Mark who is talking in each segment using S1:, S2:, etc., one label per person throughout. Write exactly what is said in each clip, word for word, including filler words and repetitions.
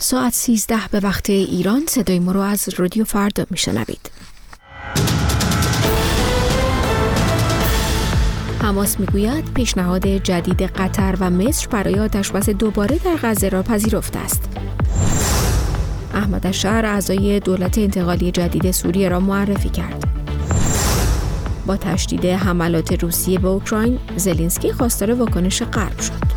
S1: ساعت سیزده به وقت ایران صدای ما رو از رادیو فردا میشنوید. حماس میگوید پیشنهاد جدید قطر و مصر برای آتشبس دوباره در غزه را پذیرفته است. احمد الشر اعضای دولت انتقالی جدید سوریه را معرفی کرد. با تشدید حملات روسیه به اوکراین، زلنسکی خواستار واکنش غرب شد.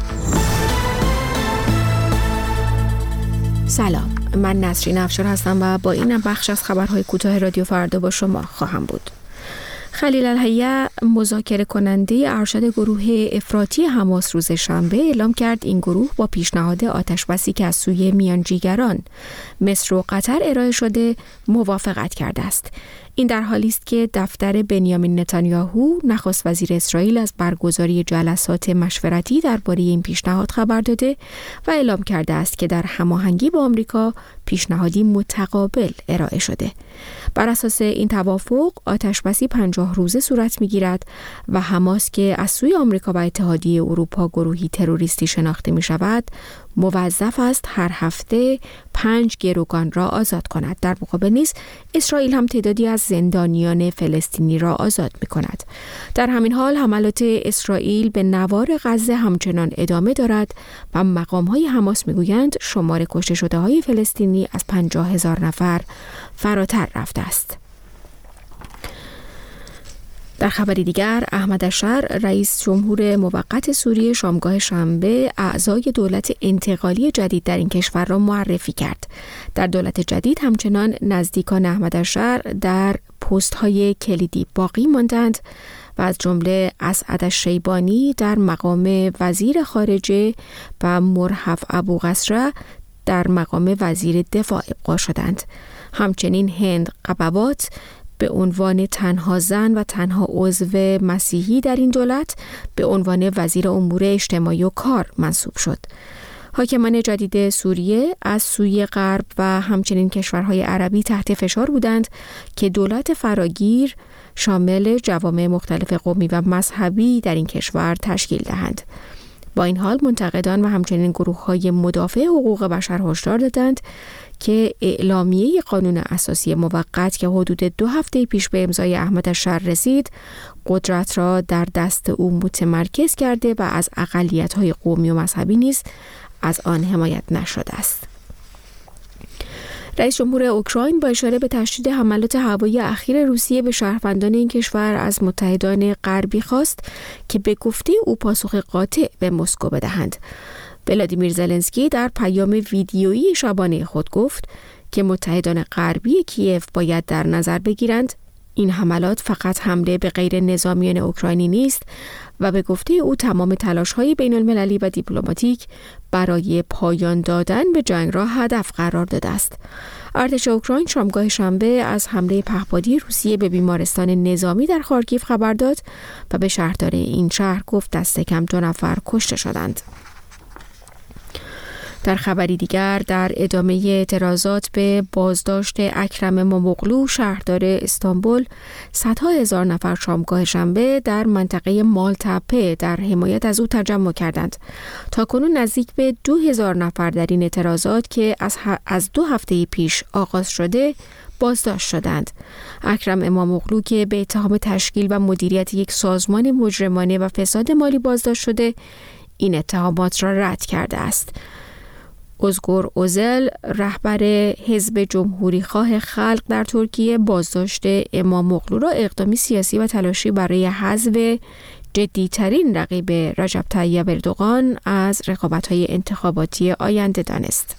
S1: سلام، من نسرین افشار هستم و با این بخش از خبرهای کوتاه رادیو فردا با شما خواهم بود. خلیل الحیه، مذاکره کننده ارشد گروه افراطی حماس، روز شنبه اعلام کرد این گروه با پیشنهاد آتشبسی که از سوی میانجیگران مصر و قطر ارائه شده موافقت کرده است. این در حالی است که دفتر بنیامین نتانیاهو، نخست وزیر اسرائیل، از برگزاری جلسات مشورتی درباره این پیشنهاد خبر داده و اعلام کرده است که در هماهنگی با آمریکا پیشنهادی متقابل ارائه شده. بر اساس این توافق آتشبسی پنجاه روزه صورت می‌گیرد و حماس که از سوی آمریکا و اتحادیه اروپا گروهی تروریستی شناخته می‌شود، موظف است هر هفته پنج گروگان را آزاد کند. در مقابل نیز اسرائیل هم تعدادی از زندانیان فلسطینی را آزاد می‌کند. در همین حال حملات اسرائیل به نوار غزه همچنان ادامه دارد و مقام‌های حماس می‌گویند شمار کشته شده‌های فلسطینی از پنجاه هزار نفر فراتر رفته است. در خبری دیگر، احمد الشر، رئیس جمهور موقت سوریه، شامگاه شنبه اعضای دولت انتقالی جدید در این کشور را معرفی کرد. در دولت جدید همچنان نزدیکان احمد الشر در پست‌های کلیدی باقی ماندند و از جمله اسعد الشیبانی در مقام وزیر خارجه و مرهف ابوقصره در مقام وزیر دفاع ابقا شدند. همچنین هند قبوات به عنوان تنها زن و تنها عضو مسیحی در این دولت به عنوان وزیر امور اجتماعی و کار منصوب شد. حاکمان جدید سوریه از سوی غرب و همچنین کشورهای عربی تحت فشار بودند که دولت فراگیر شامل جوامع مختلف قومی و مذهبی در این کشور تشکیل دهند. با این حال منتقدان و همچنین گروه‌های مدافع حقوق بشر هشدار دادند که اعلامیه قانون اساسی موقت که حدود دو هفته پیش به امضای احمد الشر رسید، قدرت را در دست او متمرکز کرده و از اقلیت‌های قومی و مذهبی نیز از آن حمایت نشده است. رئیس جمهور اوکراین با اشاره به تشدید حملات هوایی اخیر روسیه به شهروندان این کشور از متحدان غربی خواست که به گفته او پاسخ قاطع به مسکو بدهند. ولادیمیر زلنسکی در پیام ویدیویی شبانه خود گفت که متحدان غربی کیف باید در نظر بگیرند این حملات فقط حمله به غیر نظامیان اوکراینی نیست و به گفته او تمام تلاش‌های بین‌المللی و دیپلماتیک برای پایان دادن به جنگ را هدف قرار داده است. ارتش اوکراین شامگاه شنبه از حمله پهپادی روسیه به بیمارستان نظامی در خارکیف خبر داد و به شهردار این شهر گفت دست کم دو نفر کشته شدند. در خبری دیگر، در ادامه اعتراضات به بازداشت اکرم اماموغلو، شهردار استانبول، صدها هزار نفر شامگاه شنبه در منطقه مالتپه در حمایت از او تجمع کردند. تاکنون نزدیک به دو هزار نفر در این اعتراضات که از, از دو هفته پیش آغاز شده بازداشت شدند. اکرم اماموغلو که به اتهام تشکیل و مدیریت یک سازمان مجرمانه و فساد مالی بازداشت شده، این اتهامات را رد کرده است. ازگور اوزل، رهبر حزب جمهوری خواه خلق در ترکیه، بازداشت اماموغلو را اقدامی سیاسی و تلاشی برای حذف جدی‌ترین رقیب رجب طیب اردوغان از رقابت‌های انتخاباتی آینده دانست.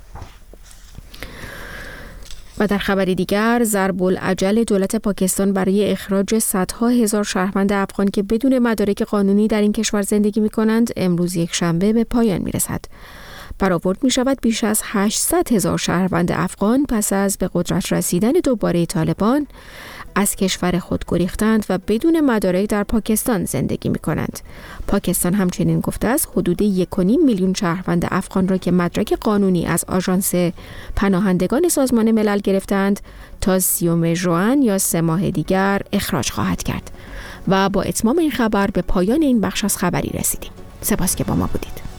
S1: و در خبری دیگر، ضرب العجل دولت پاکستان برای اخراج صدها هزار شهروند افغان که بدون مدارک قانونی در این کشور زندگی می‌کنند امروز یک شنبه به پایان می‌رسد. برآورد می شود بیش از هشتصد هزار شهروند افغان پس از به قدرت رسیدن دوباره طالبان از کشور خود گریختند و بدون مدارک در پاکستان زندگی می کنند. پاکستان همچنین گفته است حدود یک و نیم میلیون شهروند افغان را که مدرک قانونی از آژانس پناهندگان سازمان ملل گرفتند تا سیوم ژوئن یا سه ماه دیگر اخراج خواهد کرد. و با اتمام این خبر به پایان این بخش از خبری رسیدیم. سپاس که با ما بودید.